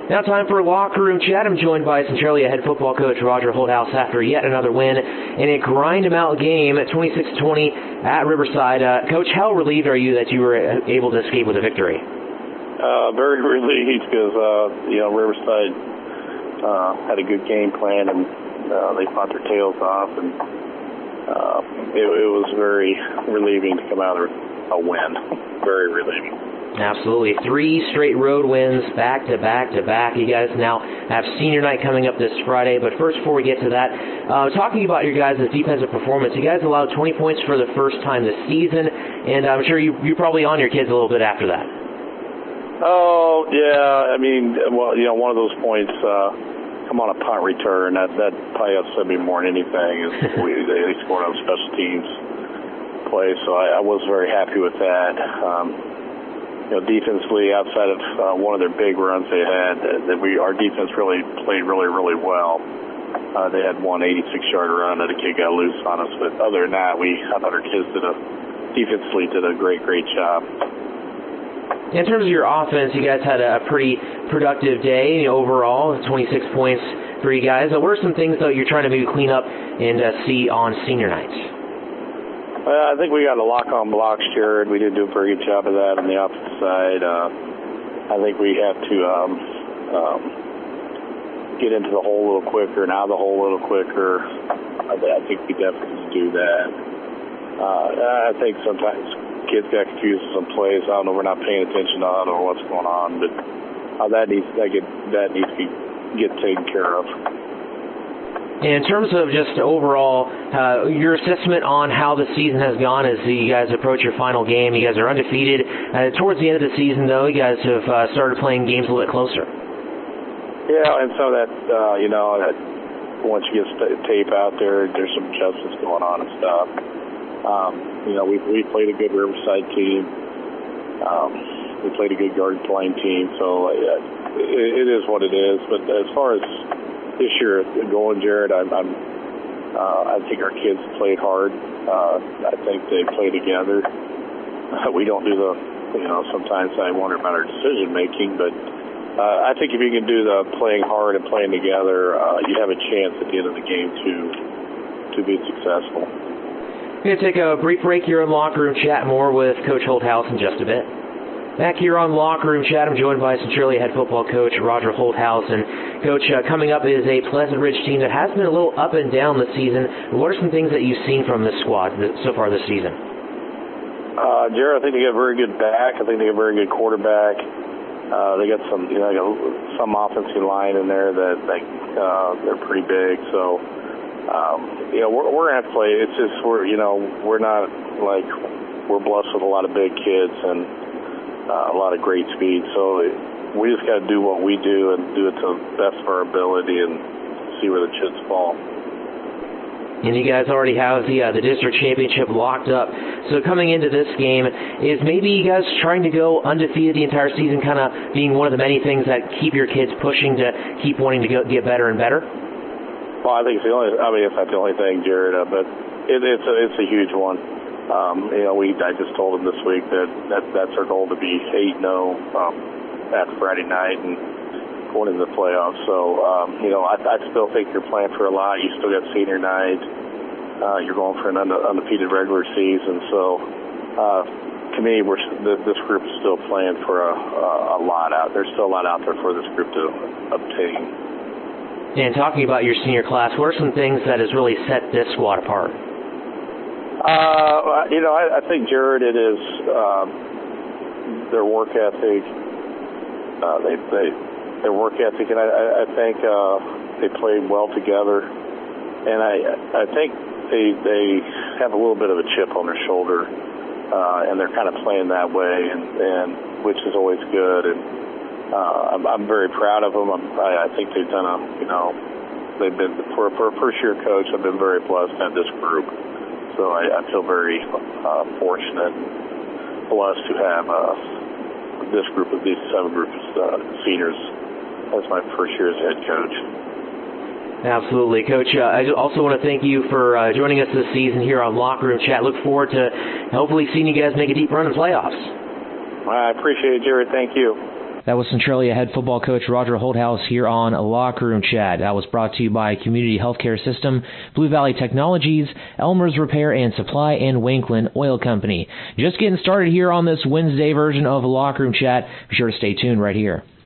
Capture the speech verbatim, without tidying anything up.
Now time for Locker Room Chat. I'm joined by Centralia head football coach Roger Holthouse after yet another win in a grind-em-out game at twenty-six twenty at Riverside. Uh, Coach, how relieved are you that you were able to escape with a victory? Uh, very relieved because, uh, you know, Riverside uh, had a good game plan and uh, they fought their tails off, and uh, it, it was very relieving to come out of a win. Very relieving. Absolutely. Three straight road wins, back to back to back. You guys now have senior night coming up this Friday. But first, before we get to that, uh, talking about your guys' defensive performance, you guys allowed twenty points for the first time this season, and I'm sure you, you're probably on your kids a little bit after that. Oh, yeah. I mean, well, you know, one of those points uh, come on a punt return. That, that probably upset me more than anything. Is we, they, they scored on special teams play, so I, I was very happy with that. Um, You know, defensively, outside of uh, one of their big runs they had, uh, that we our defense really played really, really well. Uh, they had one eighty-six-yard run that a kid got loose on us, but other than that, we I thought our kids did a defensively did a great, great job. In terms of your offense, you guys had a pretty productive day, you know, overall, twenty-six points for you guys. What are some things though you're trying to maybe clean up and uh, see on senior nights? Well, I think we got a lock on blocks, Jared. We did do a very good job of that on the offensive side. Uh, I think we have to um, um, get into the hole a little quicker and out of the hole a little quicker. I, I think we definitely do that. Uh, I think sometimes kids got confused with some plays. I don't know, we're not paying attention to it or what's going on, but uh, that needs that get that needs to be get taken care of. In terms of just overall, uh, your assessment on how the season has gone as you guys approach your final game, you guys are undefeated. Uh, towards the end of the season, though, you guys have uh, started playing games a little bit closer. Yeah, and so that, uh, you know, that once you get tape out there, there's some adjustments going on and stuff. Um, you know, we we played a good Riverside team. Um, we played a good guard playing team, so uh, it, it is what it is. But as far as this year going, Jared, I'm, I'm uh, I think our kids played hard. Uh, I think they play together. Uh, we don't do the, you know, sometimes I wonder about our decision making, but uh, I think if you can do the playing hard and playing together, uh, you have a chance at the end of the game to to be successful. We're going to take a brief break here on Locker Room Chat. More with Coach Holthouse in just a bit. Back here on Locker Room Chat, I'm joined by Centralia head football coach Roger Holthouse. And, Coach, uh, coming up is a Pleasant Ridge team that has been a little up and down this season. What are some things that you've seen from this squad so far this season? Uh, Jared, I think they got a very good back. I think they got a very good quarterback. Uh, they got some, you know, got some offensive line in there that they, uh, they're pretty big. So, um, you know, we're, we're going to have to play. It's just, we're, you know, we're not like, we're blessed with a lot of big kids and Uh, a lot of great speed, so we just got to do what we do and do it to the best of our ability and see where the chips fall. And you guys already have the uh, the district championship locked up. So coming into this game, is maybe you guys trying to go undefeated the entire season, kind of being one of the many things that keep your kids pushing to keep wanting to go, get better and better? Well, I think it's the only. I mean, it's not the only thing, Jared, uh, but it, it's a, it's a huge one. Um, you know, we I just told them this week that, that that's our goal to be eight and oh um, after Friday night and going into the playoffs. So, um, you know, I, I still think you're playing for a lot. You still got senior night. Uh, you're going for an undefeated regular season. So, uh, to me, we're this group is still playing for a, a lot out. There's still a lot out there for this group to obtain. And talking about your senior class, what are some things that has really set this squad apart? Uh, you know, I, I think, Jared, it is um, their work ethic. Uh, they, they, their work ethic, and I, I think uh, they play well together. And I, I think they, they have a little bit of a chip on their shoulder, uh, and they're kind of playing that way, and, and which is always good. And uh, I'm, I'm very proud of them. I'm, I, I think they've done a, you know, they've been for, for a first-year coach. I've been very blessed to have this group. So I, I feel very uh, fortunate and blessed to have uh, this group of these seven groups of uh, seniors as my first year as head coach. Absolutely. Coach, uh, I also want to thank you for uh, joining us this season here on Locker Room Chat. Look forward to hopefully seeing you guys make a deep run in playoffs. I appreciate it, Jared. Thank you. That was Centralia head football coach Roger Holthouse here on Locker Room Chat. That was brought to you by Community Healthcare System, Blue Valley Technologies, Elmer's Repair and Supply, and Wanklin Oil Company. Just getting started here on this Wednesday version of Locker Room Chat. Be sure to stay tuned right here.